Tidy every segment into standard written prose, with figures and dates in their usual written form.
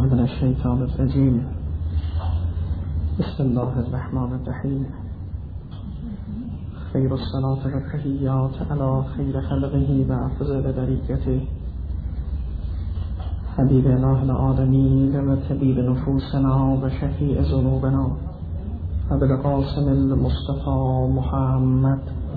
من الشیطان الرجیم. بسم الله الرحمن الرحیم. خیر الصلاة و التحیات علی خیر خلقه و افضل بریته حبیب الله العالمین و طبیب نفوسنا و شفیع ذنوبنا ابوالقاسم المصطفى محمد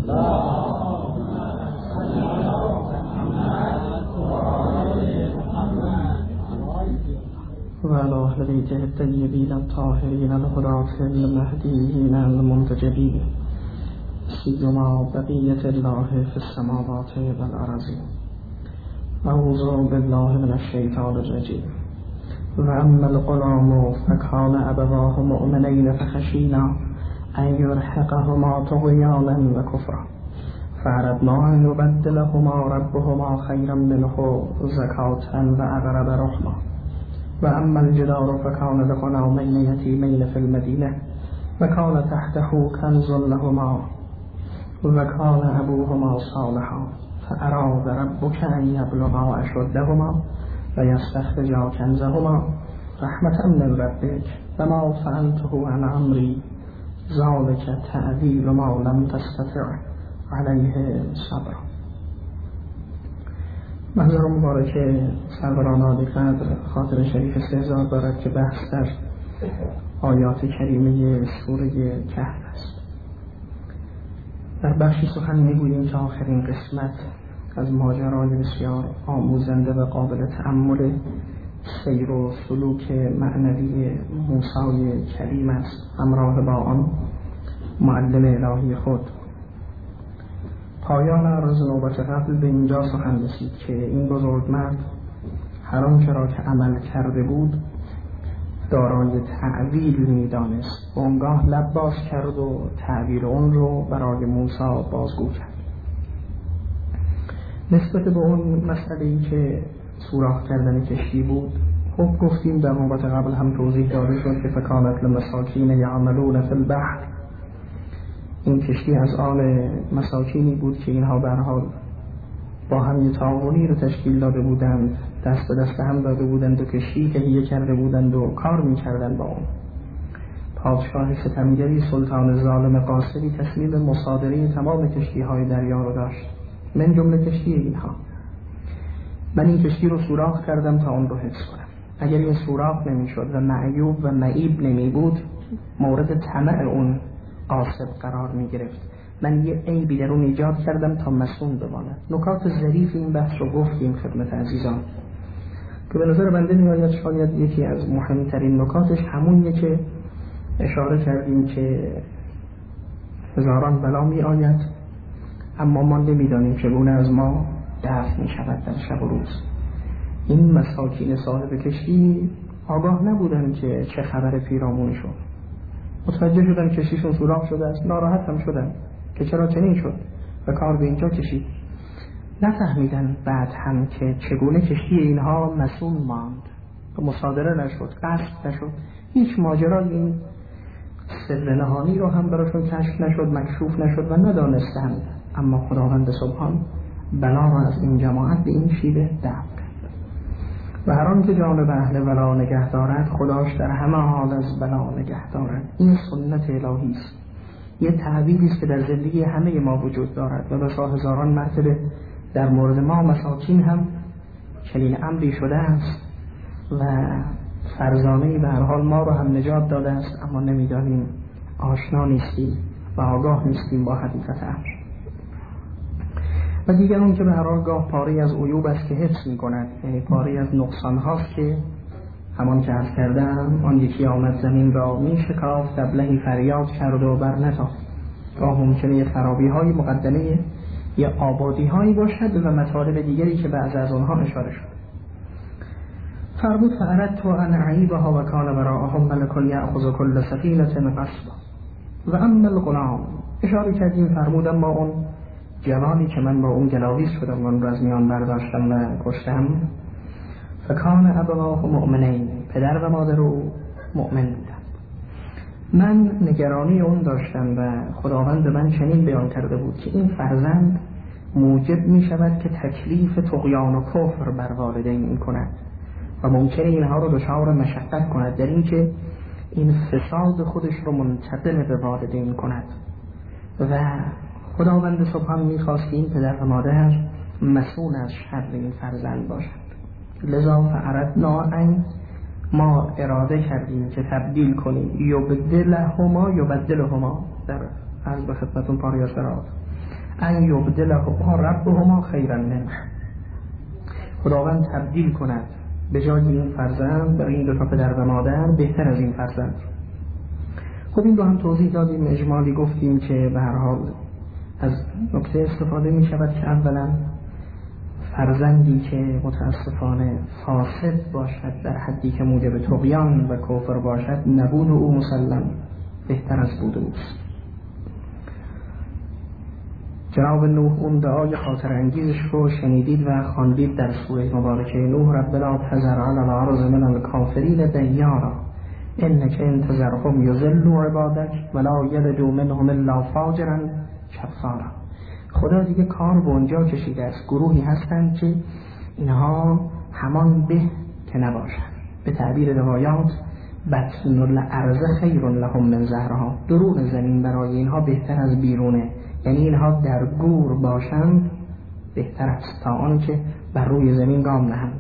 و علی اهل بیته الطیبین الطاهرین الهداة المهدیین المنتجبین سیما بقیة الله فی السماوات والارض. اعوذ بالله من الشیطان الرجیم. و اما الغلام فکان ابواه مؤمنین فخشینا ان یرهقهما طغیانا و کفرا فاردنا ان یبدلهما ربهما خیرا منه زکاة و اقرب رحما. و اما الجدار فکان لغلامین یتیمین فی المدینه و کان تحته کنز لهما و کان ابوهما صالحا فاراد ربک ان یبلغا اشدهما و یستخرجا کنزهما رحمة من ربک و ما فعلته عن امری ذلک تأویل ما لم تستطع علیه صبرا. منظر مبارک سروران عالی قدر خاطر شریف استهزار دارد که بحث در آیات کریمه سوره کهف است. در بخشی سخن میگوییم که آخرین قسمت از ماجرای بسیار آموزنده و قابل تأمل سیر و سلوک معنوی موسی کریم است همراه با آن معلم الهی خود. پایان عرض نوبت قبل به اینجا سخن رسید که این بزرگمرد هر آنچه را که عمل کرده بود دارای تعویل می‌دانست و آنگاه لب باز کرد و تعبیر اون رو برای موسی بازگو کرد. نسبت به اون مسئله‌ای که سوراخ کردن کشتی بود، خب گفتیم در نوبت قبل هم توضیح داده شد که فکانت لمساکین یعملون فی البحر، این کشتی از آن مساکینی بود که اینها به هر حال با هم یه تعاونی رو تشکیل داده بودند، دست به دست هم داده بودند و کشتی تهیه کرده بودند و کار می‌کردند با اون. پادشاه ستمگری سلطان ظالم قاصدی تصمیم مصادره تمام کشتی‌های دریا رو داشت، من جمله کشتی اینها. من این کشتی رو سوراخ کردم تا اون رو حفظ کنم. اگر این سوراخ نمی‌شد و معیوب و معیب نمی‌بود، مورد طمع اون قاصد قرار می‌گرفت. من یه عیبی در اون ایجاد کردم تا مصون بماند. نکات ظریف این بحث رو گفتیم خدمت عزیزان که به نظر بنده می‌آید شاید یکی از مهمترین نکاتش همونیه که اشاره کردیم که هزاران بلا می‌آید اما ما نمی‌دانیم چگونه از ما دفع می‌شود در شب و روز. این مساکین صاحب کشتی آگاه نبودن که چه خبر پیرامونشون. متوجه شدن کشتیشون سوراخ شده است، ناراحت هم شدن که چرا چنین شد و کار به اینجا کشید. نفهمیدن بعد هم که چگونه کشتی اینها مصون ماند و مصادره نشد، قصد نشد، هیچ ماجرای این سر نهانی رو هم براشون کشف نشد، مکشوف نشد و ندانستند. اما خداوند سبحان بلا را از این جماعت به این شیوه دفع کرد. و هر آن که جانب اهل بلا نگه دارد خداش در همه حال از بلا نگه دارد. این سنت الهی است، یه تعبیری است که در زندگی همه ما وجود دارد و بسا هزاران مرتبه در مورد ما مساکین هم چنین امری شده است و فرزانه‌ای به هر حال ما رو هم نجات داده است، اما نمیدانیم، آشنا نیستیم و آگاه نیستیم با حقیقت امر. و دیگر اون که به هر حال گاه پاره از عیوب است که حفظ می کند، یعنی پاره از نقصان هاست که همان که عرض کردم آن یکی آمد زمین را می شکافت، ابلهی فریاد کرد و بر نتافت. گاه ممکنه خرابی های مقدمه یا آبادی هایی باشد و مطالب دیگری که بعض از آنها اشاره شد. فرمود فاردت ان اعیبها و کان وراءهم ملک یأخذ کل سفینة غصبا. و اما الغلام، اشاره کردیم فرمود اما اون جوانی که من با اون گلاویز شدم و اون رو از میان برداشتم و کشتم، فکان ابواه مؤمنین، پدر و مادر او مؤمن بودند. من نگرانی اون داشتم و خداوند به من چنین بیان کرده بود که این فرزند موجب می شود که تکلیف طغیان و کفر بر والدین این کند و و ممکنه اینها رو دچار مشقت کند در اینکه این فساد خودش رو منتقل به والدین کند و خداوند سبحان میخواست که این پدر و مادر مسئول از شر این فرزند باشند. لذا فاردنا ان ما اراده کردیم که تبدیل کنیم یبدلهما در عرض به خدمتون پاریاسرات ان یبدلهما ربهما خیرا منه، خداوند تبدیل کند به جای این فرزند برای این دو تا پدر و مادر بهتر از این فرزند. خب این رو هم توضیح دادیم، اجمالی گفتیم که به هر حال از نکته استفاده می شود که اولا فرزندی که متاسفانه فاسد باشد در حدی که موجب طغیان و کفر باشد، نبود او مسلم بهتر از بود اوست. جناب نوح اون دعای خاطر انگیزش رو شنیدید و خواندید در سوره مبارکه نوح: رب لا تذر علی الارض من الکافرین دیارا انک ان تذرهم یضلوا عبادک ولا یلدوا منهم الا فاجرا کفارا. خدا دیگه کار به اونجا کشیده است، گروهی هستند که اینها همان به که نباشند. به تعبیر روایات بطن الارض خیر لهم من ظهرها، درون زمین برای اینها بهتر از بیرونه، یعنی اینها در گور باشند بهتر است تا آنکه بر روی زمین گام نهند.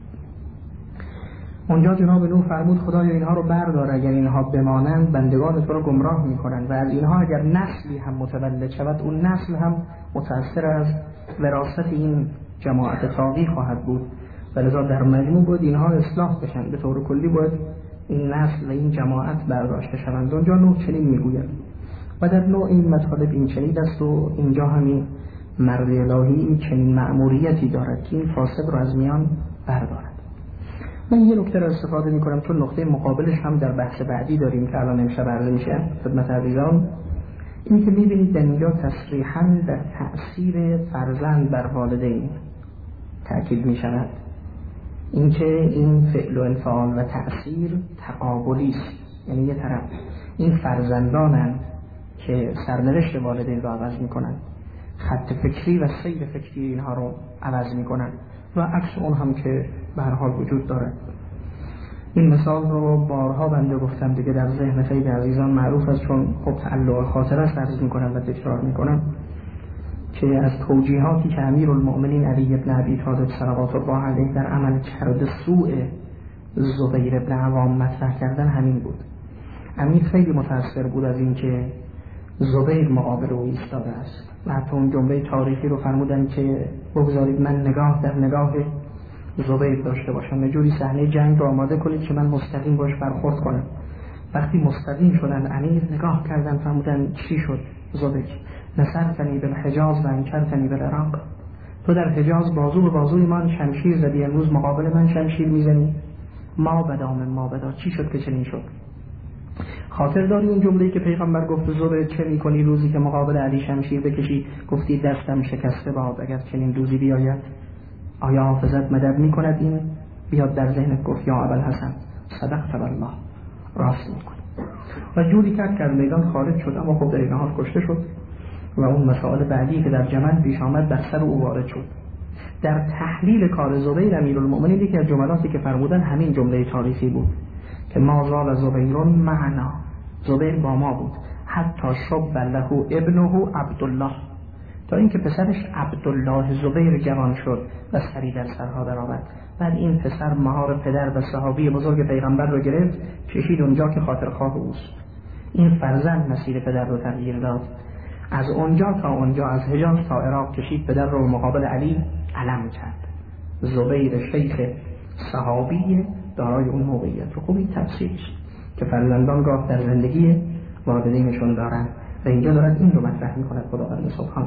اونجا جناب نوح فرمود خدایا اینها رو بردار، اگر اینها بمانند بندگان تو رو گمراه میکنند و از اینها اگر نسلی هم متولد شود اون نسل هم متأثر از وراثت این جماعت طاغی خواهد بود و لذا در مجموع بود اینها اصلاح بشن، به طور کلی بود این نسل و این جماعت برداشته شوند. اونجا نوح چنین میگوید و در نوع این مطالب این چنین است و اینجا همین مرد الهی این چنین مأموریتی دارد که این فاسد رو از میان بردارد. من یه نکته را استفاده می کنم چون نقطه مقابلش هم در بحث بعدی داریم که الان امشب عرض میشه خدمت عزیزان. این که میبینید در اینجا تصریحاً در تأثیر فرزند بر والدین تأکید می شود، این که این فعل و انفعال و تأثیر تقابلی است، یعنی یه طرف این فرزندانند که سرنوشت والدین رو عوض می کنند، خط فکری و سیر فکری اینها رو عوض می کنند و عکس اون هم که به هر حال وجود داره. این مثال رو بارها بنده گفتم دیگه، در ذهن خیلی عزیزان معروف است چون خب تعلق خاطره است عرض میکنم و تکرار میکنم که از توجیهاتی که امیرالمؤمنین علی بن ابی طالب صلوات الله علیه در عمل کرده سوء زبیر بن عوام مطرح کردن همین بود. امیر خیلی متأثر بود از این که زبیر مقابل او ایستاده است و حتی اون جمله تاریخی رو فرمودن که بگذارید من نگاه در نگاه زبیر داشته باشم، یه جوری صحنه جنگ رو آماده کنید که من مستقیم باش برخورد کنم. وقتی مستقیم شدن امیر نگاه کردن فرمودن چی شد زبیر؟ نصرتنی بالحجاز و انکرتنی بالعراق، تو در حجاز بازو به بازوی من شمشیر زدی، امروز مقابل من شمشیر میزنی. ما بدا من ما بدا، چی شد که چنین شد؟ خاطر داری اون جمله‌ای که پیغمبر گفت زبیر چه میکنی روزی که مقابل علی شمشیر بکشی؟ گفتی دستم شکسته باد اگر چنین روزی بیاید. آیا حافظت مدد میکند این بیاد در ذهنت گفت یا ابوالحسن صدقت والله، راست میکنی؟ و جوری کرد که از میدان خارج شد، اما خب در این حال کشته شد و اون مسائل بعدی که در جمل پیش آمد بر سر او وارد شد. در تحلیل کار زبیر امیرالمؤمنین یکی از جملاتی که فرمودن همین جمله تاریخی بود که ما زال زبیرون معنا، زبیر با ما بود حتی شب له ابنه عبدالله، تا اینکه پسرش عبدالله زبیر جوان شد و سری در سرها درآورد. بعد این پسر مهار پدر و صحابی بزرگ پیغمبر رو گرفت کشید اونجا که خاطرخواه اوست. این فرزند مسیر پدر رو تغییر داد، از اونجا تا اونجا، از حجاز تا عراق کشید پدر رو مقابل علی علم کرد. زبیر شیخ صحابی دارای اون موقعیت رو. خوبی تفسیرش که فرزندان گاه در زندگی والدینشون دارن و اینجا دارد این رو مطرح می‌کند خداوند سبحان.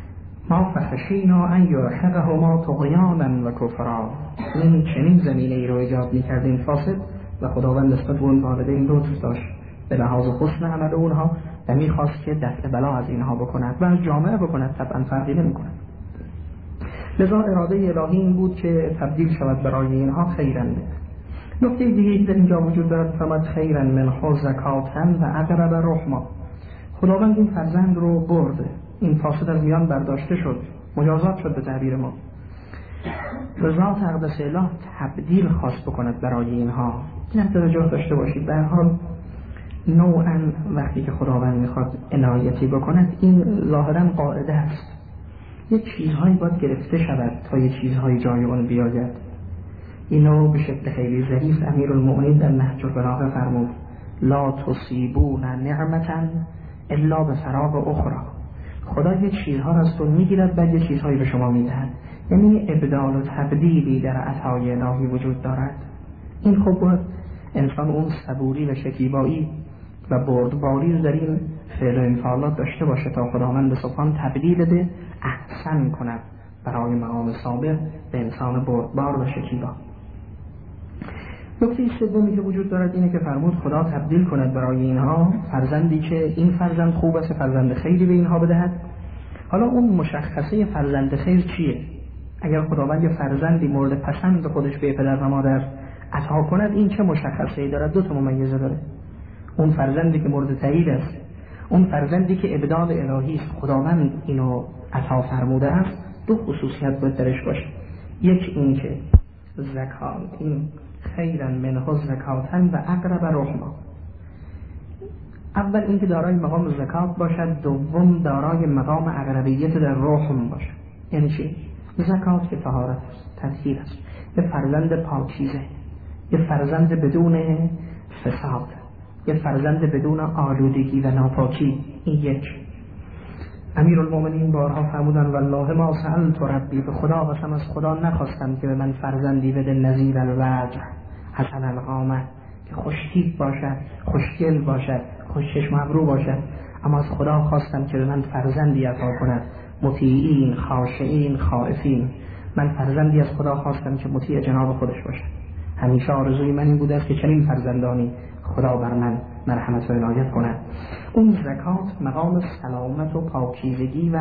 ما فخشینا ان یرهقهما طغیانا و کفرا، این چنین زمینه ای رو ایجاد می‌کردیم فاسد و خداوند نسبت به اون والدین لطف داشت به لحاظ حسن عمل اونها و می‌خواست که دفع بلا از اینها بکند و از جامعه بکند، طبعا فرقی نمی‌کند. لذا اراده الهی این بود که تبدیل شود برای اینها خیراً. نکته دیگه در اینجا وجود دارد، فرمود خیراً منه زکاتاً و اقرب رحما. خداوند این فرزند رو برد، این فاسد از میان برداشته شد، مجازات شد به تعبیر ما. رضا تقدس الله تبدیل خواست بکند برای اینها. این هم توجه داشته باشید. به هر حال نوعا وقتی که خداوند میخواد عنایتی بکند، این ظاهرا قاعده است. یه چیزهایی باید گرفته شود تا یه چیزهایی جای اون بیاید. اینو به شکل خیلی ظریف امیرالمؤمنین در نهج البلاغه فرمود: لا تصیبون نعمتا الا بفراغ اخرى. خدا یه چیزها را از تو میگیرد، بعد یه چیزهایی به شما میدهد. یعنی ابدال و تبدیلی در عطای الهی وجود دارد. این خب باید انسان اون صبوری و شکیبایی و بردباری رو در این فعل و انفعالات داشته باشه تا خداوند سبحان تبدیل ده احسن کند برای مقام سابق به انسان بردبار و شکیبا. نکته سومی که وجود دارد اینه که فرمود خدا تبدیل کند برای اینها فرزندی که این فرزند خوب است، فرزند خیری به اینها بدهد. حالا اون مشخصه فرزند خیر چیه؟ اگر خداوند یه فرزندی مورد پسند خودش به پدر و مادر عطا کند، این چه مشخصه‌ای دارد؟ دو تا ممیزه داره. اون فرزندی که مورد تایید است، اون فرزندی که ابدال الهی است، خداوند اینو عطا فرموده است، دو خصوصیت باید درش باشه. یک این که زکات، این خیرا منه زکاتن و اقرب رحما. اول اینکه دارای مقام زکات باشد، دوم دارای مقام اقربیت در رحم باشد. یعنی چی؟ زکات که طهارت است، تطهیر است، یه فرزند پاکیزه، یه فرزند بدون فساد، یه فرزند بدون آلودگی و ناپاکی. این یک. امیرالمؤمنین بارها فرمودن والله ما سألت ربی، به خدا قسم از خدا نخواستم که به من فرزندی بده نظیر الوجه حسن القامه، که خوشتیپ باشد، خوشگل باشد، خوشچشم ابرو باشد، اما از خدا خواستم که به من فرزندی عطا کند مطیعین، خاشعین، خائفین. من فرزندی از خدا خواستم که مطیع جناب خودش باشد. همیشه آرزوی من این بوده است که چنین فرزندانی خدا بر من مرحمت و عنایت کند. اون زکات مقام سلامت و پاکیزگی و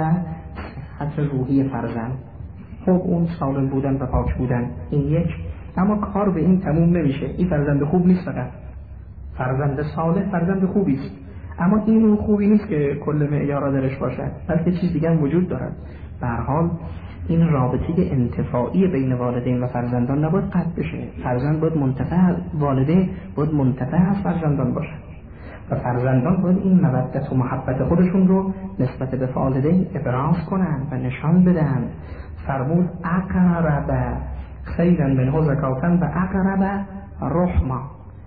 صحت روحی فرزند. خب اون سالم بودن و پاک بودن، این یک. اما کار به این تموم نمیشه. این فرزند خوب نیست، فقط فرزند صالح فرزند خوبی است، اما این اون خوبی نیست که کل معیارا درش باشد، بلکه چیز دیگه هم وجود دارد. به هر حال این رابطه انتفاعی بین والدین و فرزندان نباید قطع بشه. فرزند باید منتفع، والدین باید منتفع از فرزندان باشد و فرزندان باید این مودت و محبت خودشون رو نسبت به والدین ابراز کنند و نشان بدن. فرمود اقرب خیرا منه زکاتن و اقرب رحما.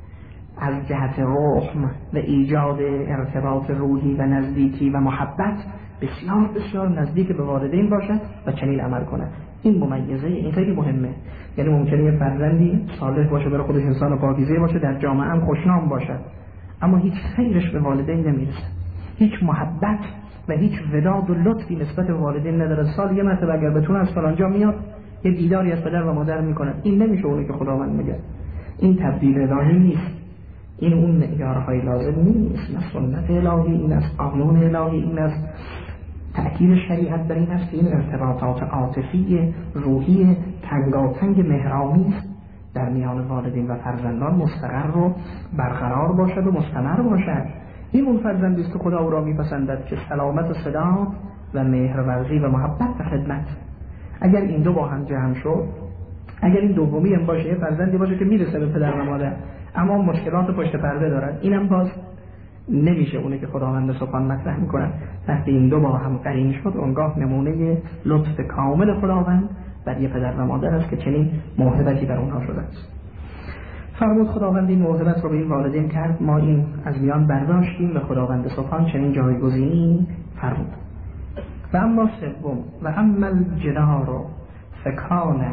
از جهت رحم و ایجاد ارتباط روحی و نزدیکی و محبت بسیار بسیار نزدیک به والدین باشد و چنین عمل کنند. این ممیزه، این خیلی مهمه. یعنی ممکنه یه فرزندی صالح باشه، برای خودش انسان پاکیزه باشه، در جامعه هم خوشنام باشد، اما هیچ خیرش به والدین نمیرسه، هیچ محبت و هیچ وداد و لطفی نسبت به والدین نداره. سال یه مرتبه اگر بتونه از فلانجا میاد یه دیداری از پدر و مادر میکنه. این نمیشه اونی که خداوند میگه. این تبدیل الهی نیست، این اون معیارهای لازم نیست. نه سنت الهی، این از قانون الهی، این از تأکید شریعت بر این است که این ارتباطات عاطفی روحی تنگاتنگ مهرامی در میان والدین و فرزندان مستقر و برقرار باشد و مستمر باشد. این اون فرزندی است که خدا او را میپسندد که سلامت و صداقت و مهرورزی و محبت و خدمت. اگر این دو با هم جمع شد، اگر این دومی هم باشه، فرزندی باشه که میرسه به پدر و مادر اما مشکلات پشت پرده دارد، اینم باز نمیشه اونه که خداوند سبحان مطرح میکنه. وقتی این دو با هم قرین شد، اونگاه نمونه لطف کامل خداوند بر یه پدر و مادر است که چنین موهبتی بر اونها شده است. فرمود خداوند این موهبت رو به این والدین کرد، ما این از میان برداشتیم و خداوند سبحان چنین جایگزینی فرمود. و اما سوم، و اما الجدار فکان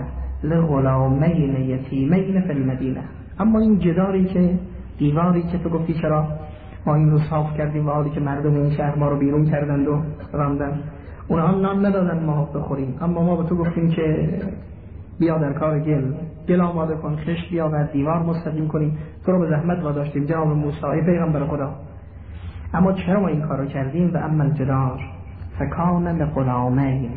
لغلامین یتیمین فی المدینه. اما این جداری که دیواری که تو گفتی چرا ما این رو صاف کردیم و حالی که مردم این شهر ما رو بیرون کردند و راندن، اونها نان ندادن ما بخوریم، اما ما به تو گفتیم که بیا در کار گل آماده کن، خشت بیا و دیوار مستقیم کنیم، تو رو به زحمت واداشتیم جناب موسی ای پیغمبر خدا. اما چرا ما این کار رو کردیم؟ و اما الجدار فکان لغلامین.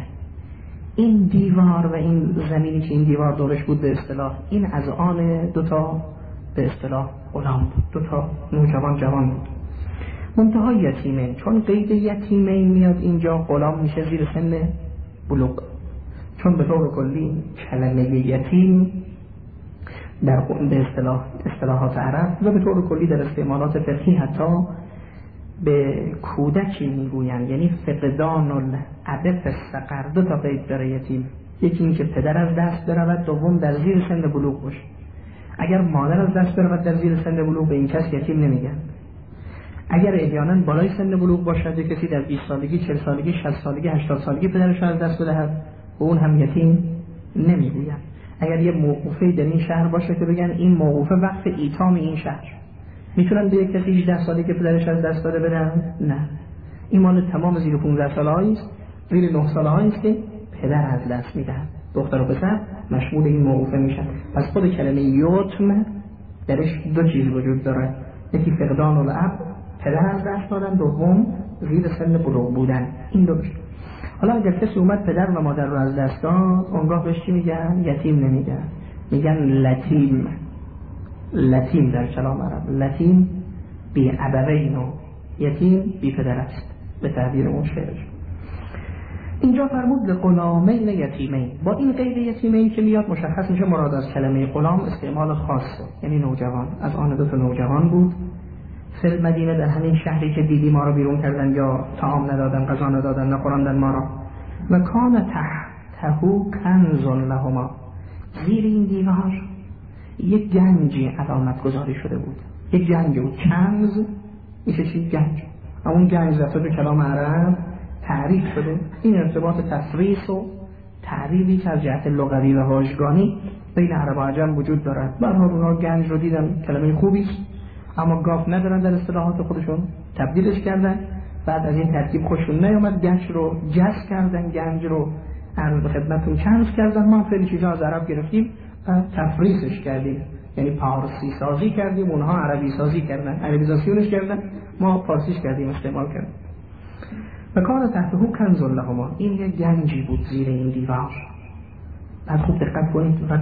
این دیوار و این زمینی که این دیوار دورش بود به اصطلاح این از آن دوتا به اصطلاح غلام بود، دوتا نوجوان جوان بود. منتهای یتیمین، چون قید یتیمین میاد اینجا غلام میشه زیر سن بلوغ، چون به طور کلی کلمه یتیم در به اصطلاحات عرب و به طور کلی در استعمالات فقهی حتی به کودکی میگویند، یعنی فقدان الاب الصغر. دو تا قید داره یتیم، یکی این که پدر از دست برود، دوم در زیر سن بلوغ باشه. اگر مادر از دست برود در زیر سن بلوغ به این کس یتیم نمیگن. اگر احیانا بالای سن بلوغ باشد، کسی در 20 سالگی، 40 سالگی، 60 سالگی، 80 سالگی پدرش از دست بدهد، و اون هم یتیم نمیگوین. اگر یه موقوفه در این شهر باشه که بگن این موقوفه وقف ایتام این شهر، میتونن به یک کسی 18 ساله که پدرش از دست داده بدن؟ نه. این مال تمام زیر 15 ساله‌ای است، زیر 9 ساله‌ای است که پدر از دست میدهد. دختر و پسر مشمول این موقوفه میشن. پس خود کلمه یتم درش دو چیز وجود داره، یکی فقدان الاب، پدر از دست دادن، دوم زیر سن بلوغ بودن. این دو بشه. حالا اگر کسی اومد پدر و مادر رو از دست داد، اونگاه بهش چی میگن؟ یتیم نمیگن، میگن لتیم. لتیم در کلام عرب، لتیم بی ابوین و یتیم بی پدر است به تعبیر اون شعر. اینجا فرمود لغلامین یتیمین، با این قید یتیمین که میاد مشخص میشه مراد از کلمه غلام استعمال خاصه، یعنی نوجوان. از آن دو تا نوجوان بود فل مدینه، در همین شهری که دیدی ما رو بیرون کردن، یا طعام ندادن، غذا ندادن، نخوراندن ما را. و کان تحتهو کنز لهما، زیر این دیوار یک گنجی علامت گذاری شده بود. یک گنج بود. کنز میشه چی؟ گنج. اون گنج در تو کلام عرب تعریف شده. این ارتباط تفریص و تعریفی که از جهت لغوی و واژگانی بین عرب و عجم وجود دارد. برای اونها گنج رو دیدن کلمه خوبی است، اما گاف ندارن در اصطلاحات خودشون، تبدیلش کردن. بعد از این ترکیب خوششون نیامد، گنج رو جذب کردن، گنج رو عرض به خدمتتون کنز کردن. ما خیلی چیزا از عرب گرفتیم و تفریصش کردیم، یعنی پارسی سازی کردیم، اونها عربی سازی کردن، عربیزاسیونش کردن، ما فارسیش کردیم، استعمال کردیم. و کان تحتهو کنز لهما، این یه گنجی بود زیر این دیوار. بعد خوب دقت کنید. و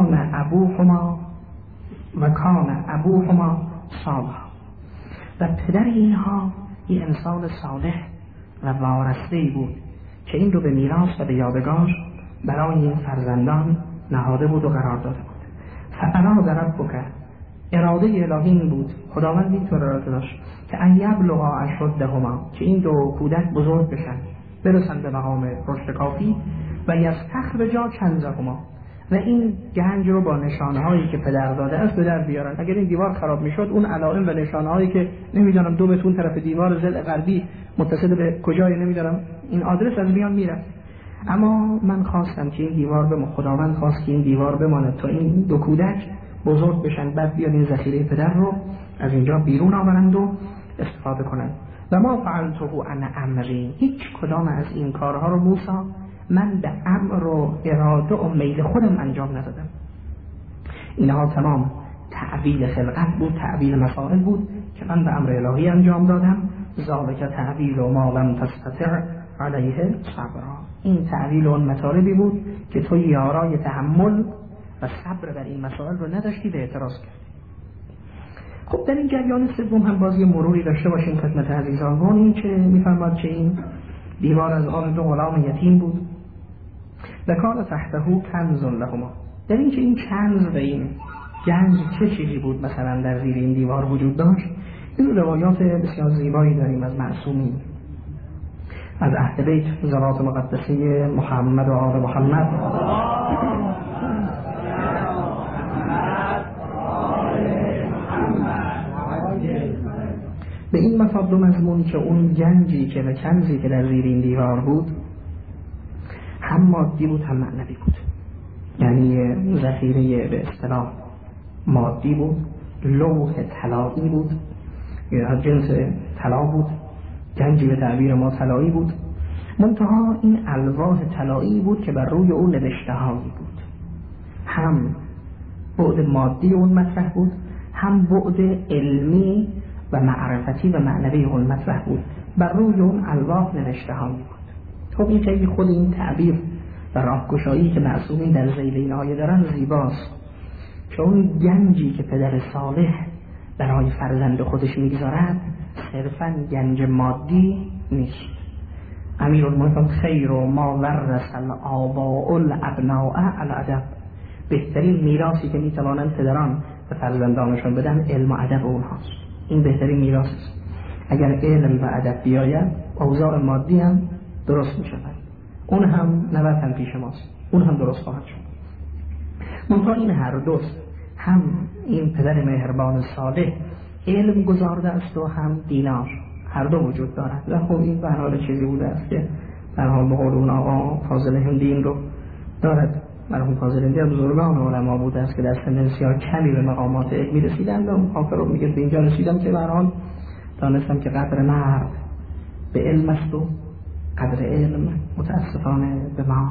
کان ابوهما صالحا، و پدر اینها یه انسان صالح و وارثه‌ای بود که این رو به میراث و به یادگار برای این فرزندان نهاده بود و قرار داده بود. فاراد ربک، اراده الهی این بود، خداوند اینطور اراده داشت که ان یبلغا اشدهما، که این دو کودک بزرگ بشن، برسن به مقام رشد کافی، و یستخرجا کنزهما، و این گنج رو با نشانه‌هایی که پدر داده است به در بیارن. اگر این دیوار خراب میشد، اون علائم و نشانه‌هایی که نمیدونم دو بتون طرف دیوار ضلع غربی متصل به کجای نمیدونم این آدرس از میان میره. اما من خواستم که این دیوار به خداوند خواست که این دیوار بمانه تا این دو کودک بزرگ بشن، بعد بیان این ذخیره پدر رو از اینجا بیرون آورند و استفاده کنند. و ما فعلته عن امری، هیچ کدام از این کارها رو موسی من به امر و اراده و میل خودم انجام ندادم. اینها تمام تعبیل خلقت بود، تعبیل مسائل بود که من به امر الهی انجام دادم. ذالک تعبیل و ما لم تستطع علیه صبرا، این تعبیل اون مطالبی بود که تو یارای تحمل و صبر بر این مسائل رو نداشتی، به اعتراض کردی. خب در این جریان سوم هم بازی مروری داشته باشیم خدمت عزیزان. این که میفرماد که این دیوار از آن دو غلام یتیم بود. و کان تحتهو کنز لهما، در این که این کنز و این گنج چه چیزی بود مثلا در زیر این دیوار وجود داشت. این روایات بسیار زیبایی داریم از معصومین، از اهل بیت ذوات مقدسه محمد و آل محمد. به این مفاد و مضمون که اون گنجی که و کنزی که در زیر این دیوار بود هم مادی بود هم معنوی بود، یعنی ذخیره به اصطلاح مادی بود، لوح طلایی بود یا جنس طلا بود، گنجی به تعبیر ما طلایی بود، منتها این الواح طلایی بود که بر روی اون نوشته‌هایی بود. هم بعد مادی اون مطرح بود، هم بعد علمی و معرفتی و معنوی اون مطرح بود، بر روی اون الواح نوشته‌هایی بود. خب این خیلی خود این تعبیر و راهگشایی که معصومین در ذیل این آیه دارن زیباست، که اون گنجی که پدر صالح برای فرزند خودش میگذارد صرفاً گنج مادی نیست، امیرالمومنین خیر و ما ورث الآباء الابناء الادب، بهترین میراثی که میتوانند پدران به فرزندانشون بدن علم و ادب اونهاست. این بهترین میراث است. اگر علم و ادب بیاید اوضاع مادی هم درست می شود، اون هم نوتن پیش ماست، اون هم درست خواهد شد. منتها این هر دوست، هم این پدر مهربان صالح علم گذارده است و هم دینار، هر دو وجود دارد. و خب این به حال چیزی بوده است که در حال به قول اون آقا فاضل هندی این رو دارد. مرحوم فاضل هندی از بزرگان علما بوده است که در سن بسیار کمی به مقامات علمی رسیدند و اون حافظ رو میگه به اینجا رسیدم که به هر حال دانستم که قدر مرد به علم است و قدر علم متاسفانه به مال.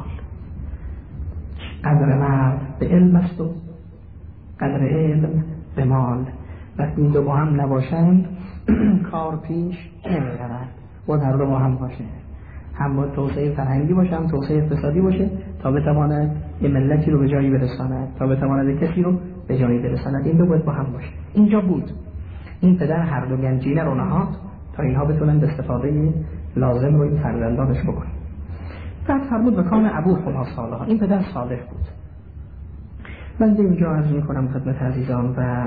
قدر مرد به علم است و قدر علم به مال. وقتی این دو با هم نباشند کار پیش نمیرود. باید هر دو با هم باشه، هم با توسعه فرهنگی باشه، هم توسعه اقتصادی باشه تا بتواند یه ملتی رو به جایی برساند، تا بتواند کسی رو به جایی برساند. این دو باید با هم باشه. اینجا بود این پدر هر دو گنجینه رو نهاد تا اینها بتونن استفاده لازم رو این فرزندانش بکنن. بعد فرمود و کان ابوهما صالحا، این پدر صالح بود. من اینجا عرض میکنم خدمت عزیزان و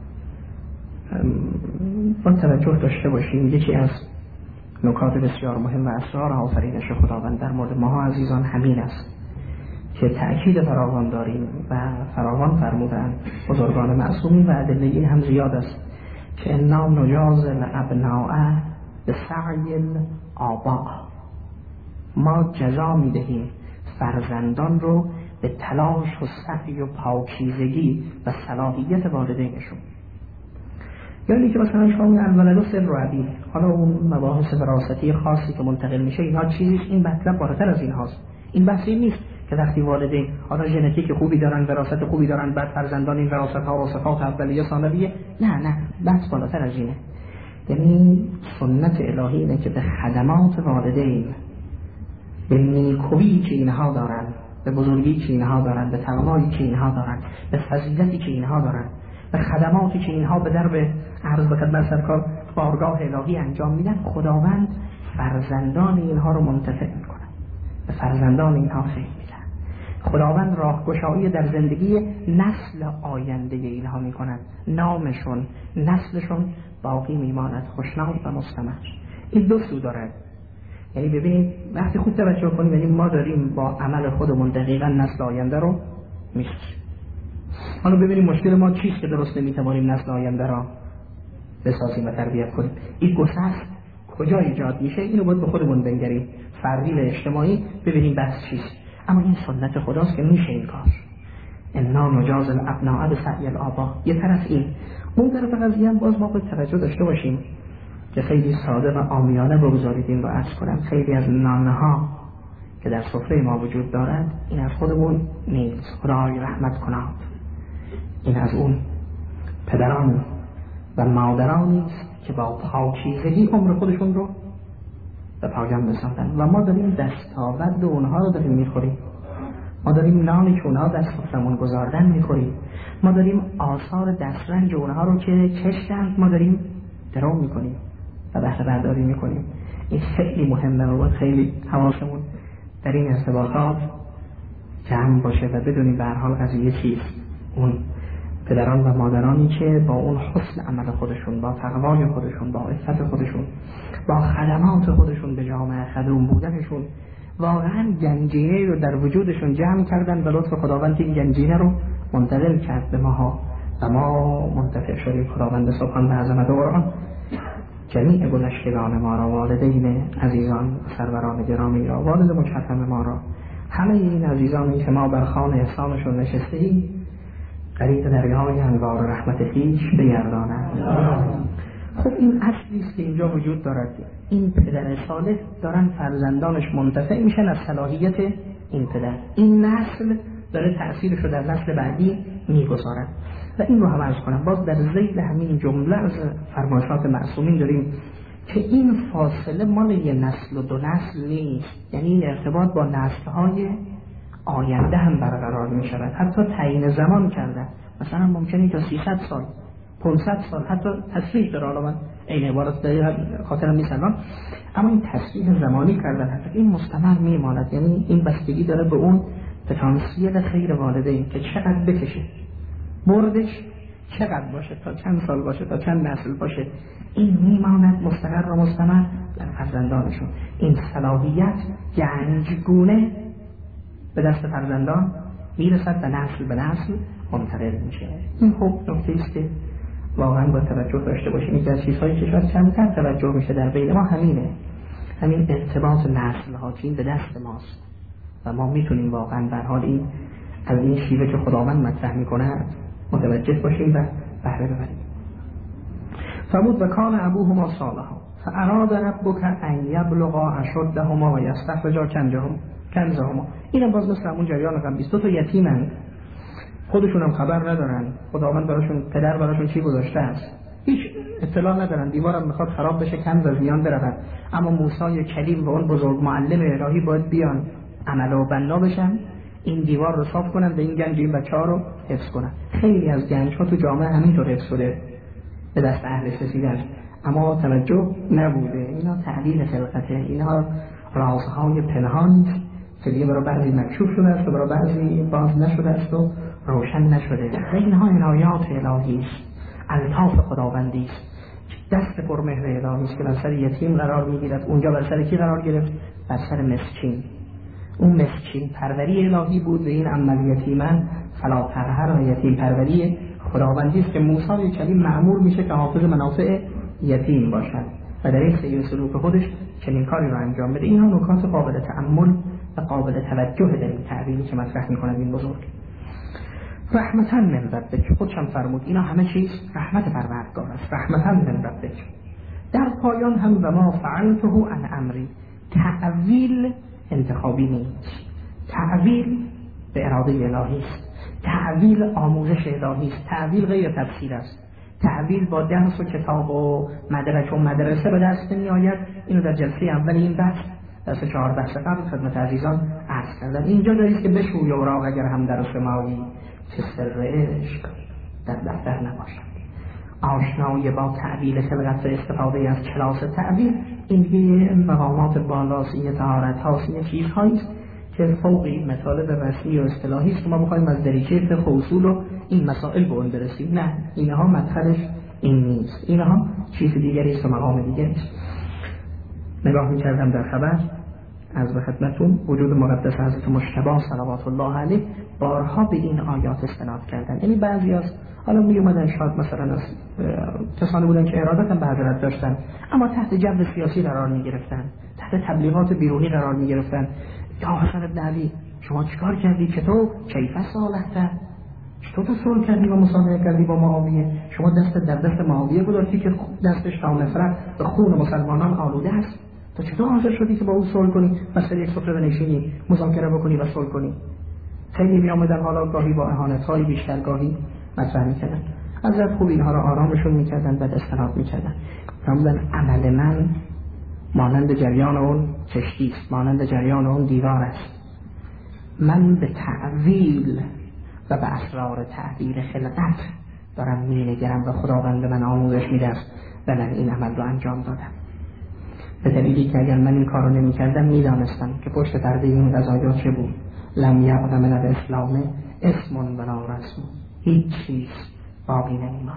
با توجه داشته باشیم یکی از نکات بسیار مهم و اسرار آفرینش خداوند در مورد ما عزیزان همین است که تأکید فراوان داریم و فراوان فرمودند بزرگان معصومین و ادله این هم زیاد است که انا نجاز الابناء به سعی الآباء، ما جزا میدهیم فرزندان رو به تلاش و سعی و پاکیزگی و صلاحیت والدینشون. یعنی که مثلا شما الولد سر رو عبید، حالا اون مباحث وراثتی خاصی که منتقل میشه اینها چیزیست، این مطلب بالاتر از این هاست. این بحثی نیست که وقتی والدین حالا ژنتیک خوبی دارن، وراثت خوبی دارن، بعد فرزندان این وراثت ها و صفات اولیه ثانویه، نه بحث بالاتر از اینه. یعنی سنت الهی اینه که به خدمات والدین، به نیکویی که اینها دارن، به بزرگی که اینها دارن، به تقوایی که اینها دارن، به فضیلتی که اینها دارن، به خدماتی که اینها به درب عرض به خدمت سرکار بارگاه الهی انجام میدن، خداوند فرزندان اینها رو منتفع میکنه، به فرزندان اینها خیر میدن. خداوند راهگشایی در زندگی نسل آینده اینها میکنن، نامشون، نسلشون باقی میماند خوشنام و مستمر. این دو سو داره. یعنی ببینید وقتی خوب توجه کنیم، یعنی ما داریم با عمل خودمون دقیقا نسل آینده رو میسازیم. حالا ببینیم مشکل ما چیست که درست نمیتوانیم نسل آینده را بسازیم و تربیت کنیم. این گسست کجا ایجاد میشه؟ اینو باید به خودمون بنگریم، فردی و اجتماعی، ببینیم بحث چیست. اما این سنت خداست که میشه این کار. انا نجاز الابناء بسعی الآباء. یه طرف این، اون طرف قضیه هم باز ما باید توجه داشته باشیم که خیلی ساده و عامیانه بگذارید این رو عرض کنم. خیلی از نانها که در سفره ما وجود دارد این از خودمون نیست، خدای رحمت کند. این از اون پدران و مادرانی است که با پاکیزگی عمر خودشون رو به پایان رساندن و ما داریم دستاورد اونها رو داریم میخوریم. ما داریم نانی که اونها در سفرمون گذاردن میخوریم. ما داریم آثار دسترنج اونها رو که کشتند ما داریم درو میکنیم و بهره برداری میکنیم. این خیلی مهمه و خیلی حواسمون در این ارتباطات جمع باشه و بدونیم به هر حال قضیه چیست. اون پدران و مادرانی که با اون حسن عمل خودشون، با تقوای خودشون، با عفت خودشون، با خدمات خودشون به جامعه خدوم بودنشون واقعا گنجینه رو در وجودشون جمع کردن و لطف خداوند این گنجینه رو منتقل کرد به ماها و ما منتفع شدیم. خداوند سبحان و عظمت قرآن جمیع گذشتگان ما را، والدین عزیزان، سروران گرامی را، والد مکرم ما را، همه این عزیزانی که ما بر خوان احسانشون نشسته ایم غریق دریای انوار رحمت خویش بگرداند. خب این اصلی است که اینجا وجود دارد. این پدر صالح دارن فرزندانش منتفع میشن از صلاحیت این پدر. این نسل داره تأثیرش رو در نسل بعدی میگذارد. و این رو هم عرض کنم باز در ذیل همین جمله از فرمایشات معصومین داریم که این فاصله مال یه نسل و دو نسل نیست. یعنی این ارتباط با نسل‌های آینده هم برقرار می شود. حتی تعیین زمان کردن، مثلا ممکنه تا 300 سال 500 سال حتی تصریح داره. حالا من این عبارت دقیقا خاطرم نیست الان، اما این تصریح زمانی کردن هست این مستمر میماند. یعنی این بستگی داره به اون پتانسیل خیر والدین که چقدر بکشه، بردش چقدر باشه، تا چند سال باشه، تا چند نسل باشه، این میماند مستقر و مستمر در فرزندانشون. این صلاحیت گنجگونه به دست فرزندان میرسد و نسل به نسل منتقل میشه. این خب نکته است که واقعا با توجه داشته باشیم. این از چیزهایی که شاید کمتر توجه میشه در بین ما همینه، همین ارتباط نسل ها که این به دست ماست و ما میتونیم واقعا در حال این از این شیوه که خداوند مطرح میکنه متوجه باشیم و بهره ببریم. فرمود و کان ابوهما صالحا فاراد ربک ان یبلغا اشدهما و یستخرجا کنزهما. اینم باز مثل همون جریان قبلی است. 2 تا یتیمن، خودشون هم خبر ندارن خداوند براشون، پدر براشون چی گذاشته است، هیچ اطلاع ندارن، دیوارم میخواد خراب بشه، کنز از میان برود، اما موسی کلیم و اون بزرگ معلم الهی باید بیان عمل و بنا بشن، این دیوار رو صاف کنن و این گنج این بچه‌ها رو حفظ کنن. خیلی از گنج‌ها تو جامعه همینطور حفظ شده به دست اهل رسیدن، اما توجه نبوده. اینا تعلیل خلقته، اینها رازهای پنهانی است که دیگه برای بعضی مکشوف شده است و برای بعضی باز نشده است و روشن نشده. اینها عنایات الهی است، الطاف خداوندی است، دست پرمهر الهی است که بر سر یتیم قرار میگیرد. اونجا بر سر کی قرار گرفت؟ بر سر مسکین. اون مسکین پروری الهی بود و این عمل یتیمن فلا تقهر و یتیم پروری خداوندی است که موسی کلیم مأمور میشه که حافظ منافع یتیم باشد و در این سیر سلوک خودش چنین کاری رو انجام بده. اینها نکات قابل تأمل و قابل توجه در این تعبیری که مطرح میکنند این بزرگ. رحمتاً من ربک، خودشم فرمود اینا همه چیز رحمت پروردگار است. رحمتاً من ربک. در پایان هم و ما فعلته عن امری، تعویل انتخابی نیست، تعویل به اراده الهی است، تعویل آموزش الهی است، تعویل غیر تفسیر است. تعویل با درس و کتاب و مدرک و مدرسه به دست می آید. اینو در جلسه اول این بحث درس 4 بحث قبل خدمت عزیزان عرض کردم. اینجا دارید که بشوی اوراق اگر هم در سماوی که سر عشق در دفتر نباشد. آشنایی با تعبیل خلقت و استفاده از کلاس تعبیل، این مقامات بالاست، این طهارت هاست، این چیزهایی است که فوق این مطالب رسمی و اصطلاحی است. ما بخوایم از دریچه فقه و اصول و این مسائل به اون برسیم، نه، اینها مدخلش این نیست، اینها چیز دیگری است و مقام دیگری است. نگاه می‌کردم در خبر از به خدمتون وجود مقدس حضرت مجتبی صلوات الله علیه بارها به این آیات استناد کردن. یعنی بعضی از حالا می اومدن شاید مثلا از کسانی بودن که ارادتا به حضرت داشتن اما تحت جو سیاسی قرار می گرفتن، تحت تبلیغات بیرونی قرار می گرفتن. یا حسن ابن علی شما چیکار کردی؟ چطور کیف صالحت؟ چطور تو صلح کردی و مصالحه کردی با معاویه؟ شما دست در دست معاویه گذاشتی که دستش تا نفرت به خون مسلمانان آلوده است. تو چطور حاضر شدی که با او صلح کنی، مثلا یک سفره بنشینی، مذاکره بکنی و صلح کنی؟ خیلی می آمدن حالا گاهی با اهانت‌های بیشتر، گاهی مطرح می‌کردن. حضرت خوب اینها را آرامشون می‌کردن و استناد می‌کردن. فرمودن عمل من مانند جریان اون کشتی است، مانند جریان اون دیوار است. من به تعویل و به اسرار تعبیر خلقت دارم می‌نگرم و خداوند من آموزش می‌دهد و من این عمل را انجام دادم. به دلیلی که اگر من این کار رو نمی‌کردم می‌دانستم که پشت پرده این قضایا چه بود. لم یبق من الاسلام اسم ولا رسم، هیچ چیز باقی نمی‌ماند،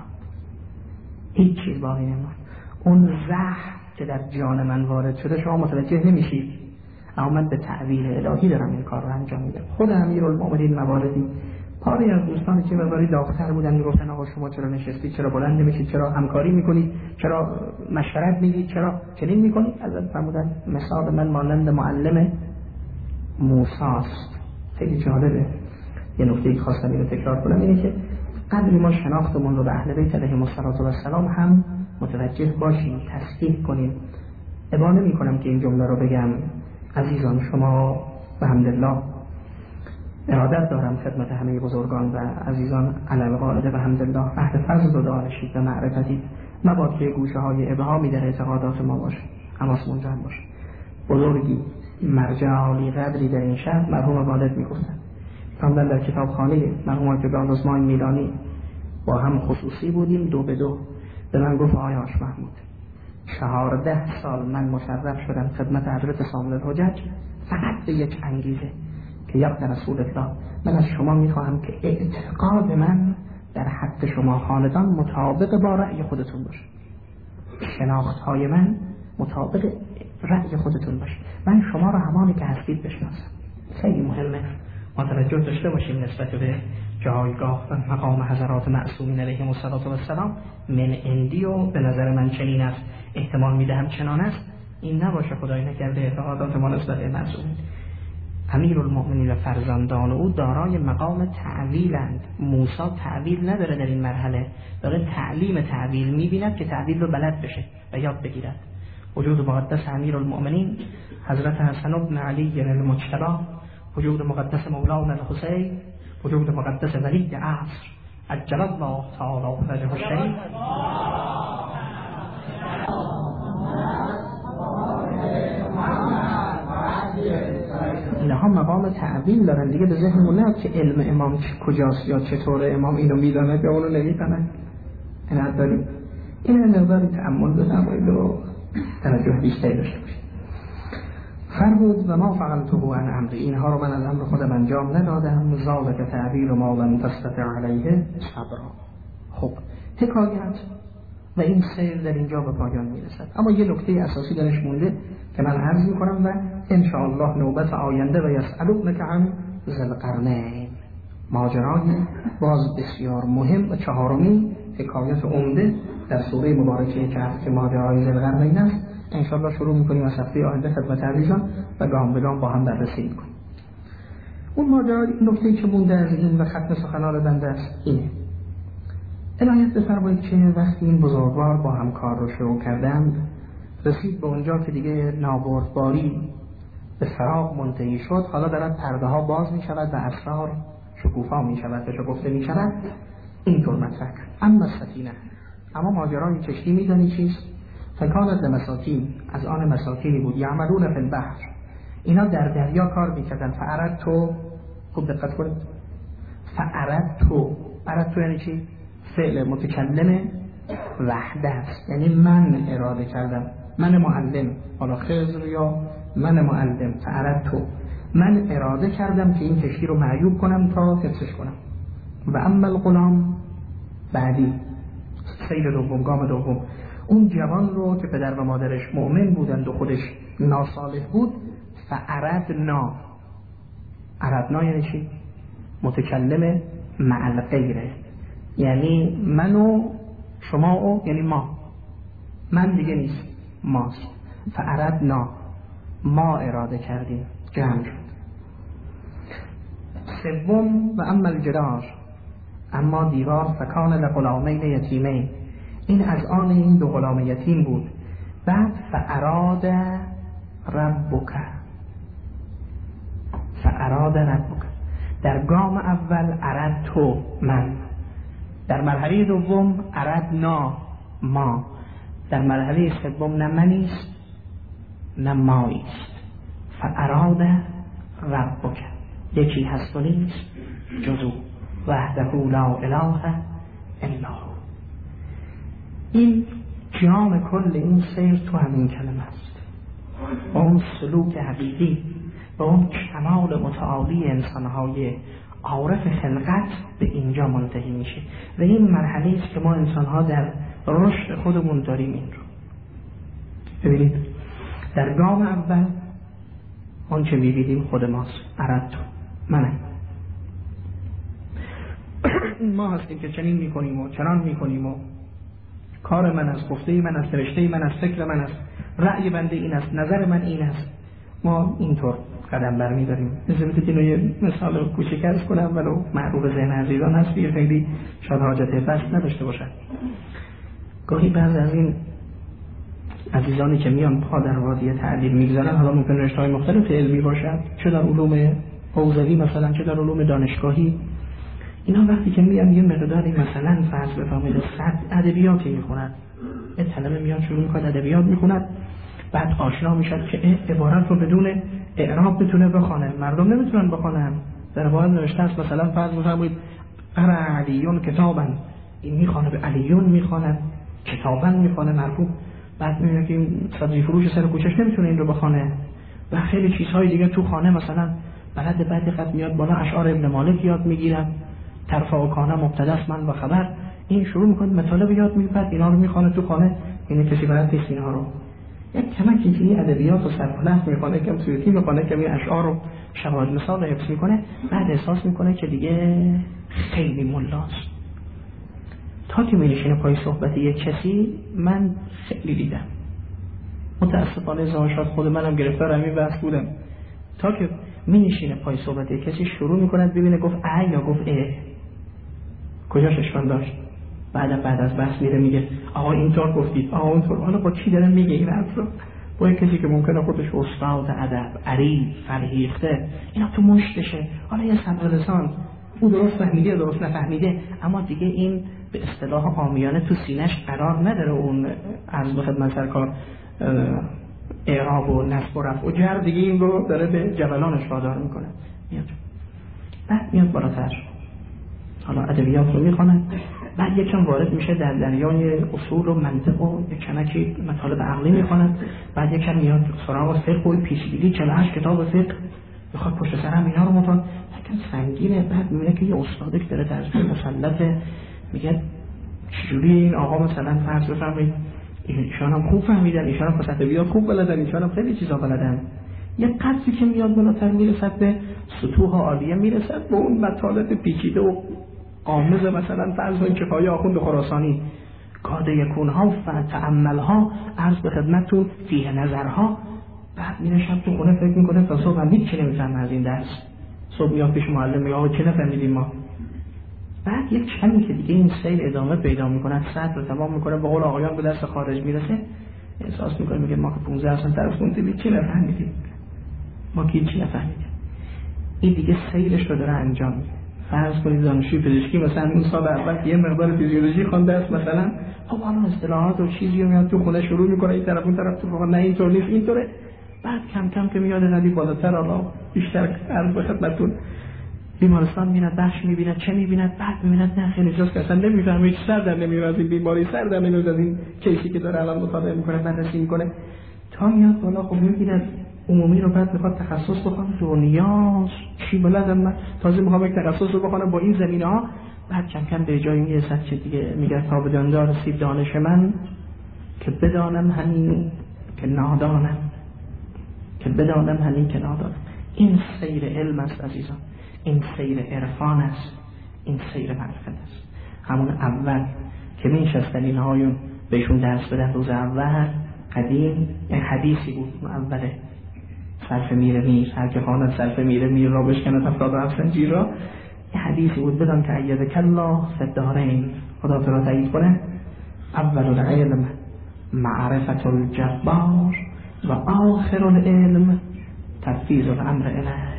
هیچ چیز باقی نمی‌ماند. اون زهر که در جان من وارد شده شما متوجه نمیشید، اما من به تعویل الهی دارم این کار رو انجام میدم. خود امیرالمومنین مواردی پاری از دوستانی که مقداری داغ‌تر بودن میگفتن آقا شما چرا نشستید، چرا بلند نمیشید، چرا همکاری میکنید، چرا مشورت میگید، چرا چنین میکنید؟ ازت فرمودن مثال من مانند معلم موسی است. خیلی جالبه. یه نکته ای خواستم اینو تکرار کنم، اینه که قدری ما شناختمون رو به اهل بیت علیهم السلام هم متوجه باشیم، تصحیح کنیم. ابا نمی‌کنم که این جمله رو بگم عزیزان شما به حمدالله ارادت دارم خدمت همه بزرگان و عزیزان علم قاعده به حمدالله اهل فضل و دانشید و معرفتید، مباد که گوشه های ابهامی در اعتقادات ما باشه، حواسمون جمع باشه. بزرگی مرجع عالی قدری در این شهر مرحوم والد میگفتن، کاملا در کتابخانه مرحوم جبران عثمان میلانی با هم خصوصی بودیم، 2 به 2 به من گفت آقای آش محمود 14 سال من مشرف شدم خدمت حضرت صامل الحجج فقط به یک انگیزه که یا رسول الله من از شما میخواهم که اعتقاد من در حق شما خاندان مطابق با رأی خودتون باشه، شناخت های من مطابق رأی خودتون باشه، من شما رو همانی که هستید بشناسم. خیلی مهمه ما توجه داشته باشیم نسبت به جایگاه و مقام حضرات معصومین علیهم السلام. من اندی و به نظر من چنین است، احتمال میدهم چنان است، این نباشه خدای نکرده اعتقادات ما نسبت به معصومین. امیرالمؤمنین و فرزندان او دارای مقام تعویلند. موسی تعویل نداره در این مرحله، داره تعلیم تعویل میبیند که تعویل رو بلد بشه و یاد بگیرد. وجود مقدس امیرالمؤمنین حضرت حسن بن علی المجتبی، وجود مقدس مولانا الحسین، وجود مقدس ولی عصر عجل الله تعالی فرجه الشریف، اینها مقام تعویل دارن دیگه. به ذهنمون نه که علم امام کجاست یا چطوره امام اینو میدونه یا اونو نمیدونه. اینا داریم این مقداری تأمل بفرمایید و توجه بیشتری داشته باشید. فرمود و ما فعلته عن امری، اینها رو من از امر خودم انجام ندادم. ذالک تعبیر ما لم تستطع علیه صبرا. خب حکایت و این سیر در اینجا به پایان میرسد، اما یه نکته اساسی درش مونده که من عرض میکنم و انشاءالله نوبت آینده و یسألونک عن ذی القرنین، ماجرای باز بسیار مهم و چهارمی حکایت عمده در سوره مبارکه کهف که ماجرای ذی القرنین است. انشاءالله شروع میکنیم از هفته آینده خدمت عزیزان و گام به گام با هم بررسی میکنیم. اون ماجرای نکته‌ای که مونده از این و ختم سخنان بنده است اینه: عنایت بفرمایید که وقتی این بزرگوار با هم کار رو شروع کردند رسید به اونجا که دیگه نابردباری به فراغ منتهی شد، حالا دارد پرده ها باز می شود و اسرار شکوفا می شود و شکفته می شود. اینطور مطرح کرد: اما سفینه، اما ماجرای کشتی میدانی چیست؟ فکانت لمساکین، از آن مساکینی بود، یعملون فی البحر، اینا در دریا کار میکردن. فاردت، خوب دقت کنید، فاردت یعنی چی؟ فعل متکلم وحده است، یعنی من اراده کردم، من معلم، حالا خضر یا من معلم. فاردت، من اراده کردم که این کشتی رو معیوب کنم تا حفظش کنم. و اما الغلام، بعدی سیر دوم، گام دوم، اون جوان رو که پدر و مادرش مؤمن بودند و خودش ناصالح بود، فاردنا، اردنا یعنی چی؟ متکلم مع الغیره، یعنی من و شما و یعنی ما، من دیگه نیست، ماست. فاردنا، ما اراده کردیم، جمع شد. سوم و اما الجدار، اما دیوار، فکان لغلامین یتیمین، این از آن این دو غلام یتیم بود. بعد فاراد ربک، در گام اول اردت من، در مرحله دوم اردنا ما، در مرحله سوم نه منیست نه ماییست. فاراد ربک، یکی هست و نیست جز او، وحده لا اله الا هو. این جام کل این سیر تو همین کلمه است، با اون سلوک حقیقی، با اون کمال متعالی انسانهای عارف خلقت به اینجا منتهی میشه و این مرحله است که ما انسانها در رشد خودمون داریم. این رو ببینید، در گام اول اون چه میبینیم خود ماست، اردت منم، ما هستیم که چنین میکنیم و چنان میکنیم و کار من است، گفته من است، نوشته من است، فکر من است، رأی بنده این است، نظر من این است. ما اینطور قدم برمی‌داریم. مثل اینو یه مثال کوچیک عرض کنم ولو معروف ذهن عزیزان هست، خیلی شاید حاجت بحث نداشته باشن. گاهی بعض از این عزیزانی که میان پا در وادی تعلیم میگذارن، حالا ممکن رشته‌های مختلف علمی باشد، چه در علوم حوزوی مثلا، چه در علوم دانشگاهی، اینا وقتی که میان یه مقداری مثلا فرض بفرمایید ادبیاتی میخونن، یه طلبه میاد شروع میکنه ادبیات میخوند، بعد آشنا میشد که عبارت رو بدون اعراب بتونه بخونه. مردم نمیتونن بخونن، در واقع نوشته است مثلا فرض بفرمایید قرأ علیون کتابا، این میخونه به علیون میخونه، کتابا میخونه مرفوع. بعد میبینه که این سبزی فروش سر کوچش نمیتونه این رو بخونه و خیلی چیزهای دیگه تو خانه مثلا بلد بعد قد میاد بالا اشعار ابن مالک یاد میگیرن، طرفا و کانه مبتداست من و خبر، این شروع میکنه مطالب یاد میگیره، بعد اینا رو میخونه تو خانه، اینه کسی بلد نیست اینها رو. یک کمک اینجوری ادبیات و سرپلخ میخونه، کم سویتی میخونه، کم این اشعار و شواهد مثال رو حفظ میکنه، بعد احساس میکنه که دیگه خیلی ملاست. تا که می‌نشینه پای صحبت یک کسی، من خیلی دیدم متاسفانه زمانشاد خود منم گرفتار همین بحث بودم، تا که می‌نشینه پای صحبت یک کسی شروع میکنه ببینه گفت ای یا گفت کجاش اشکال داشت، بعد از بحث میره میگه آقا اینطور گفتید، آقا اونطور. حالا با کی داره میگه این حرف رو؟ با یک کسی که ممکنه خودش استاد ادب عریف فرهیخته اینا تو مشتشه، حالا یه صدر لسان او درست فهمیده یا درست نفهمیده، اما دیگه این به اصطلاح عامیانه تو سینه‌اش قرار نداره اون عرض به خدمت سرکار اعراب و نصب و رفع و جر، دیگه این رو داره به جبلانش وادار میکنه. بعد میاد بالاتر، حالا ادبیات رو میخونه، بعد یکم وارد میشه در دریای اصول و منطق و یک کمکی مطالب عقلی میخونه، بعد یکم میاد سراغ فقه و پیچیدگی 48 کتاب فقه بخواد پشت سر هم اینا رو مطالعه، یکم سنگینه. بعد میبینه که یه استادی که داره درس مسلطه، میگه چجوری این آقا مثلا فرض بفرمایید ایشان هم خوب فهمیدن، ایشان هم ادبیات خوب بلدن، ایشان هم خیلی چیزا بلدن، یه قدری که میاد بالاتر میرسد به سطوح عالیه، میرسد به اون مطالب پیچیده و قامز، مثلا فرض کنید کفایه آخوند خراسانی کاد یکونها و تأملها عرض به خدمتتون فیه نظرها. بعد میره شب تو خونه فکر میکنه تا صبح هم هیچ نمیفهمه از این درس، صبح میاد پیش معلم میگه آقا چه نفهمیدیم ما. بعد یک کمی که دیگه این سیل ادامه پیدا میکنه، سطر رو تمام میکنه، به قول آقایان به درس خارج میرسه، احساس میکنه میگه ما که 15 اصلا درس خوندیم چی نفهمیدیم، ما که چی نفهمیدیم. این دیگه سیلش رو داره انجام میده. فرض کنید دانشجوی پزشکی مثلا اون سال اول یه مقدار فیزیولوژی خوانده است مثلا، خب حالا اصطلاحات و چیزی رو میاد تو خونه شروع میکنه این طرف اون طرف، تو فقط نه اینطور نیست اینطوره. بعد کم کم که میاد ردی بالاتر، حالا بیشتر عرض به خدمتتون بیمارستان میبیند، بخش میبیند، چه میبیند، بعد میبیند نه خیلی جاست که اصلا نمیفهمه، هیچ سر در نمیاد از این بیماری، سر در نمیاد از این کیسی که داره الان مطالعه میکنه بررسی میکنه، تا میاد بالا خب میبیند عمومی رو، بعد میخواد تخصص بخونه، دنیاست چی بلدم من، تازه میخوام یک تخصص رو بخونه با این زمینه ها. بعد کم کم به جایی میرسد که دیگه میگه تا به جانجا رسید دانش من که بدانم همین که نادانم، که بدانم همین که نادانم. این سیر علم است عزیزان، این سیر عرفان است، این سیر معرفت است. همون اول که میشستن اینهایون بهشون درس بدن روز اول قدیم، این حدیثی بود اون اوله، صرف میره میر، هر که خواند صرف میره میر را بشکند افراد و افسنجی را، این حدیثی بود بدان که ایده کلا فدارین، خدا تو را تایید کنه، اول العلم معرفت الجبار و آخر العلم تفویض الامر الیه.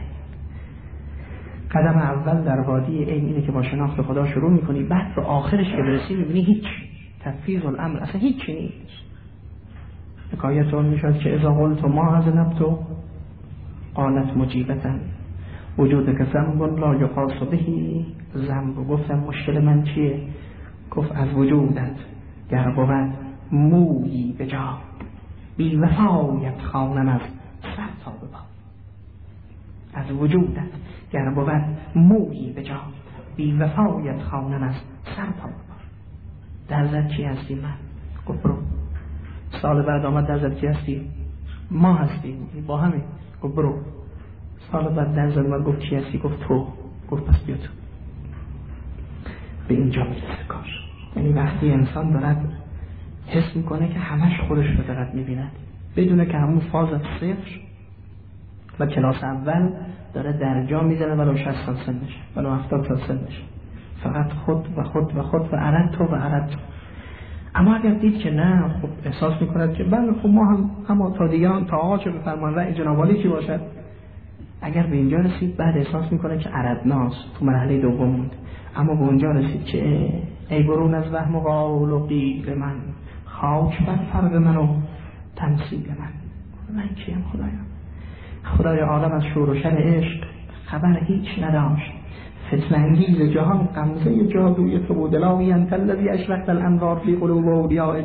قدم اول در وادی علم اینه که با شناخت خدا شروع میکنی، بعد به آخرش که برسی میبینی هیچ، تفویض الامر اصلا هیچی نیست. حکایتون میشد که اذا قلت ما از نبتو قالت مجیبتا وجود که ذنب لا یقاس بهی ذنب. گفتم مشکل من چیه؟ گفت از وجودت گر بود مویی به جا، بی وفایت خوانم از سر تا به پا. از وجودت گر بود مویی به جا، بی وفایت خوانم از سر تا به پا. در زد چی هستی من؟ گفت برو. سال بعد آمد در زد چی هستی؟ ما هستیم با همه. گفت برو. سال بعد در زد من گفت چی هستی؟ گفت تو. گفت پس بیا تو. به اینجا میرسه کار. یعنی وقتی انسان دارد حس میکنه که همش خودش رو دارد میبیند، بدونه که همون فاز صفر و کلاس اول داره درجا میزنه، ولو 60 سال سنشه ولو 70 سال سنشه، فقط خود و خود و خود و اردت و اردت. اما اگر دید که نه، خب احساس میکند که بله خب ما هم اما تا دیگران تا آقا چه بفرمان رأی جناب عالی چی باشد. اگر به اینجا رسید بعد احساس میکنه که اردناست، تو مرحله دوم موند. اما به اونجا رسید که ای برون از وهم و قول و قیل من، خاک بر فرق من و تمثیل من کیم خدایا؟ خدای عالم از شور و شر عشق خبر هیچ نداشت، فتنه انگیز جهان غمزه جادوی تو بود. لا ینت الذی اشرقت الانوار فی قلوب اولیائک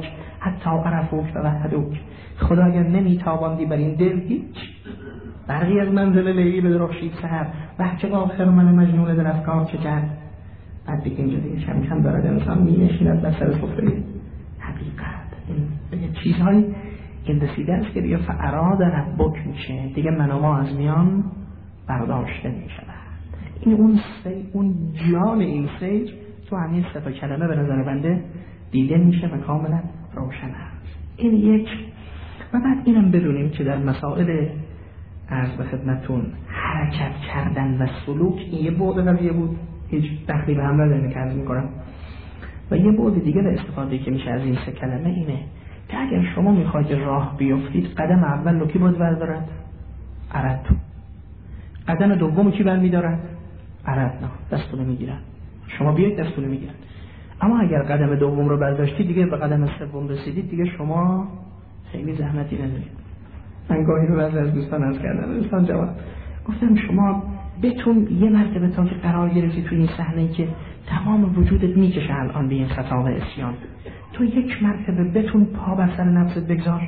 حتی عرفوک و وحدوک. خدا اگر نمیتاباندی بر این دل هیچ برقی از منزل لیلی به درخشید سحر وحچه آخر من مجنون در افکار چه کرد. بعد دیگه اینجا دیگه کم کم دارد انسان می نشیند بر سر سفره حقیقت. این چیزهایی این رسیده است که دیگه فعراد ربک میشه، دیگه من و ما از میان برداشته میشه. این اون جان این سیر تو همین سه تا کلمه به نظر بنده دیده میشه و کاملا روشن است. این یک. و بعد اینم بدونیم که در مسائل عرض به خدمتون حرکت کردن و سلوک این یه بعد قضیه بود، هیچ دخلی به هم نداره که عرض میکنم. و یه بعد دیگه به استفاده که میشه از این سه کلمه اینه که اگر شما میخواید راه بیفتید قدم اول رو کی باید بردارد؟ عرد. قدم دوم کی برمیدارد؟ عرد. نه دستونه میگیرن، شما بیاید دستونه میگیرن. اما اگر قدم دوم رو برداشتید دیگه به قدم سوم رسیدید دیگه شما خیلی زحمتی ندارید. من گاهی رو بعضی از دوستان عرض کردم، دوستان جواب گفتم شما بتون یه مرتبه تا که قرار گرفتی تو این صحنه‌ای که تمام وجودت میکشه الان به این خطا و عصیان، تو یک مرتبه بتون پا بر سر نفست بگذار،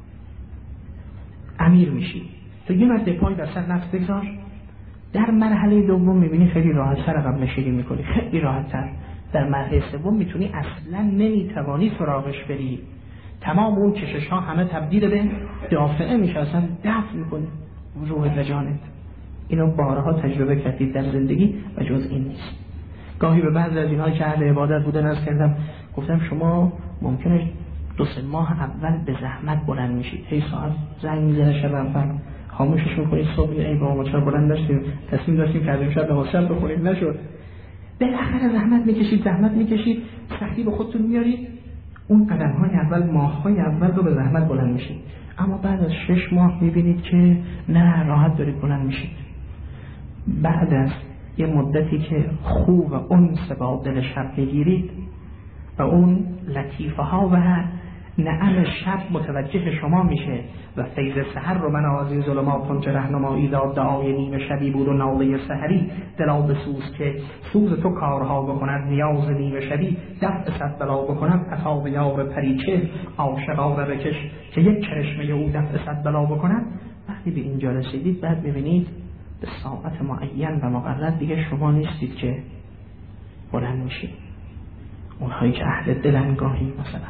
امیر میشی. تو یه مرتبه پای بر سر نفس بگذار، در مرحله دوم میبینی خیلی راحت‌تر عقب نشینی میکنی، خیلی راحت‌تر. در مرحله سوم میتونی اصلا نمیتوانی سراغش بری، تمام اون کشش ها همه تبدیل به دافعه میشه، اصلا دفع میکنی روح و جانت. اینو بارها تجربه کردید در زندگی و جز این نیست. گاهی به بعضی از اینها که اهل عبادت بودن از کردم، گفتم شما ممکنه 2-3 ماه اول به زحمت بلند میشید، هی ساعت زنگ میزنه شب اول خاموشش میکنید، صبح ای بابا چرا بلند نشدیم، تصمیم داشتیم که از امشب به حساب بخوریم نشد. بالاخره زحمت میکشید، سختی به خودتون میارید، اون قدم‌های اول، ماه‌های اول رو به زحمت بلند میشید. اما بعد از 6 ماه میبینید که نه، راحت دارید بلند میشید. بعد از یه مدتی که خوب و انس با دل شب میگیرید و اون لطیفه ها و نعم شب متوجه شما میشه و فیض سحر رو من از این ظلماتون چه رهنمایی داد، دعای نیمه شبی بود و ناله سحری دلا بسوز که سوز تو کارها بکند، نیاز نیمه شبی دفع صد بلا بکند، عطا به یار پریچه عاشقا و بکش که یک کرشمه او دفع صد بلا بکند. وقتی به اینجا رسیدید بعد ببینید به ساعت معین و مقرر دیگه شما نیستید که بلند میشید. اونهایی که اهل دلن گاهی مثلا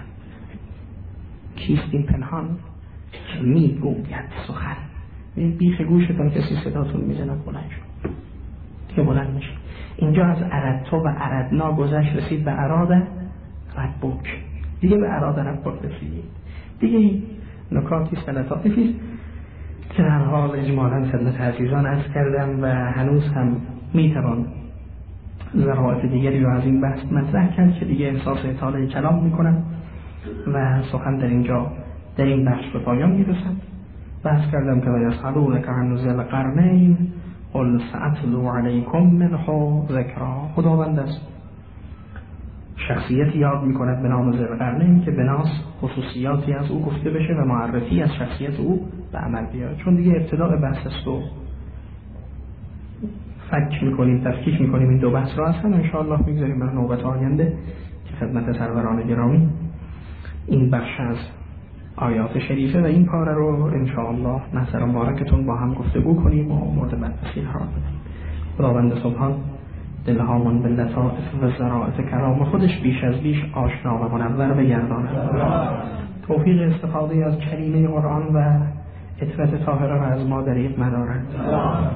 کیست این پنهان که میگوید سخن، بیخ گوشتون کسی صداتون میزند بلند شد دیگه بلند میشه. اینجا از عرضتو و عرضنا گذشت رسید به عراض ربک، دیگه به عراض ربک رسیدید. دیگه نکاتی لطایفی که در حال اجمالا خدمت عزیزان عرض کردم و هنوز هم میتوان ذرات دیگری رو از این بحث مطرح کرد که دیگه احساس اطاله کلام میکنم و سخن در این بخش به پایان میرسد. بحث کردم که یسألونک عن ذی القرنین قل سأتلو علیکم منه ذکرا. خداوند است شخصیتی یاد میکند به نام ذی القرنین که بناس خصوصیاتی از او گفته بشه و معرفی از شخصیت او به عمل بیاد، چون دیگه ابتداء بحث است و فکر میکنیم، تفکیک میکنیم این دو بحث را اصلا انشاءالله میگذاریم برای نوبت آینده که خدمت سروران گرامی این بخش از آیات شریفه و این پاره رو انشاءالله نظر مبارکتون با هم گفتگو کنیم و مورد بررسی قرار بدیم. خداوند سبحان دلهامون به لطائف و ظرافت کرام خودش بیش از بیش آشنا و منور بگرداند. توفیق استفاده از کریمه قرآن و عطرت طاهره را از ما دریغ مدارد.